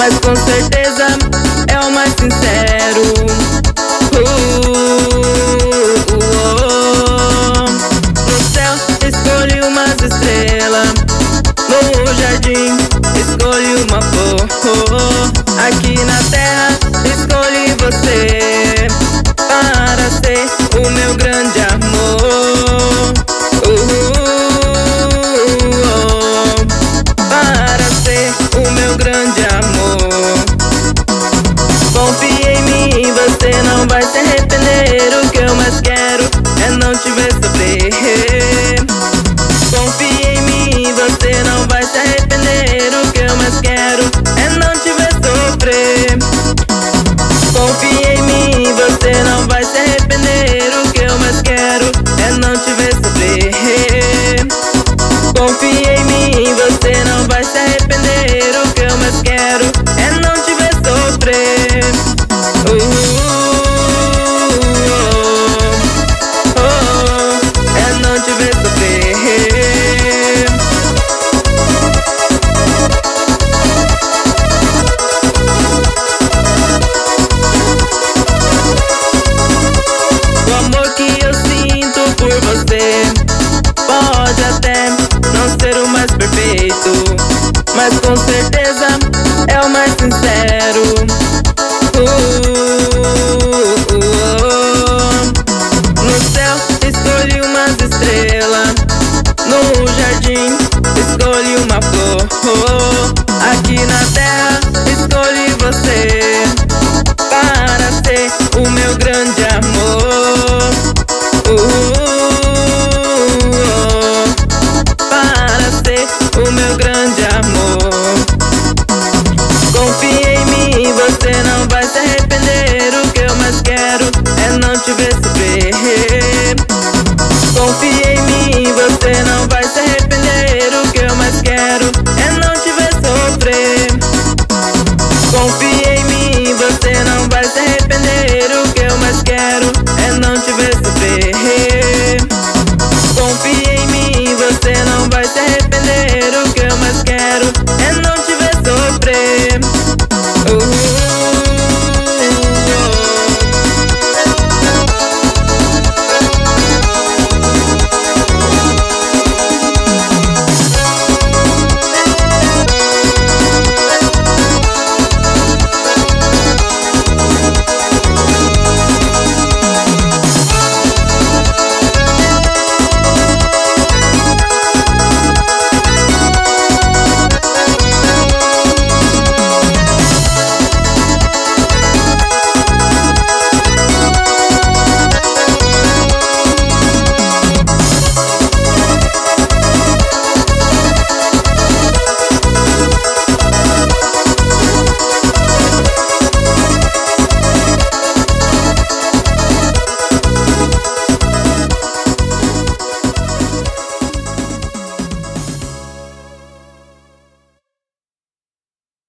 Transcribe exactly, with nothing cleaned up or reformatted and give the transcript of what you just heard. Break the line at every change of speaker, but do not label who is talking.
mas com certeza é o mais sincero. uh, uh, uh, No céu escolhi umas estrelas, no jardim escolhi uma flor, aqui na terra escolhi você para ser o meu grande amor. uh, uh, Para ser o meu grande amor. Confia em mim, você não vai se arrepender. O que eu mais quero é não te ver sofrer. Confia em mim, você não vai se arrepender. O que eu mais quero é não te ver sofrer. Confia em mim, você não vai se arrepender. O que eu mais quero é não te ver sofrer. Confia em mim, você não vai se arrepender. O que eu mais quero é não te ver sofrer. uh, uh, uh, uh, É não te ver sofrer. O amor que eu sinto por você pode até não ser o mais perfeito, mas com certeza é o mais sincero. uh, uh, uh. No céu escolhi umas estrelas, no jardim escolhi uma flor, aqui na terra escolhi você para ser o meu grande amor. uh, O meu grande amor. Confia em mim, você não vai se arrepender. O que eu mais quero é não te ver sofrer. Confia em mim, você não vai se arrepender. O que eu mais quero é não te ver sofrer. Confia em mim, você não vai se arrepender. O que eu mais quero é não te ver sofrer. Confia em mim, você não vai se arrepender. O que eu mais quero é